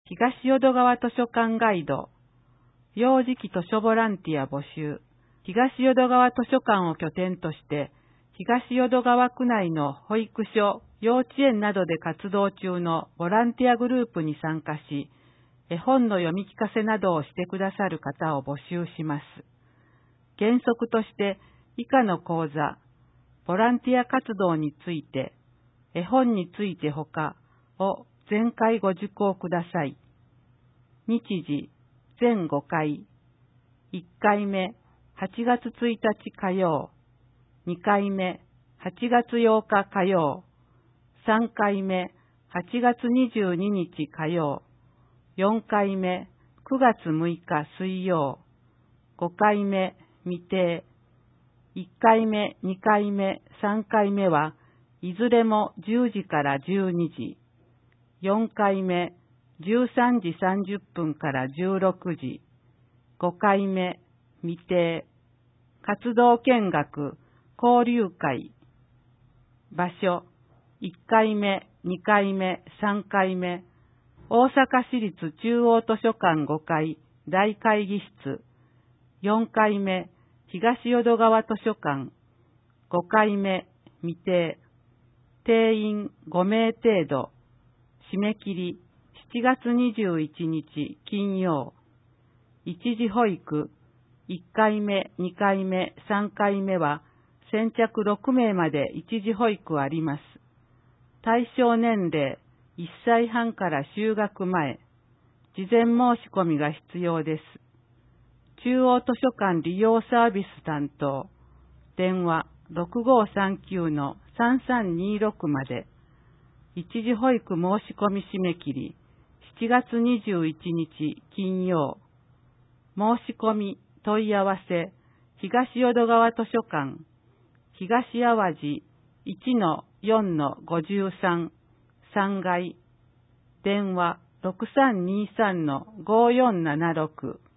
東淀川図書館ガイド、幼児期図書ボランティア募集、東淀川図書館を拠点として、東淀川区内の保育所、幼稚園などで活動中のボランティアグループに参加し、絵本の読み聞かせなどをしてくださる方を募集します。原則として、以下の講座、ボランティア活動について、絵本についてほかを全回ご受講ください。日時、全5回。1回目、8月1日火曜。2回目、8月8日火曜。3回目、8月22日火曜。4回目、9月6日水曜。5回目、未定。1回目、2回目、3回目はいずれも10時から12時。4回目、13時30分から16時。5回目、未定。活動見学、交流会。場所、1回目、2回目、3回目。大阪市立中央図書館5階大会議室。4回目、東淀川図書館。5回目、未定。定員5名程度。締め切り7月21日金曜。一時保育1回目、2回目、3回目は先着6名まで一時保育あります。対象年齢1歳半から就学前。事前申し込みが必要です。中央図書館利用サービス担当。電話6539-3326まで。一時保育申し込み締め切り7月21日金曜。申し込み問い合わせ東淀川図書館東淡路 1-4-53 3階。電話6323-5476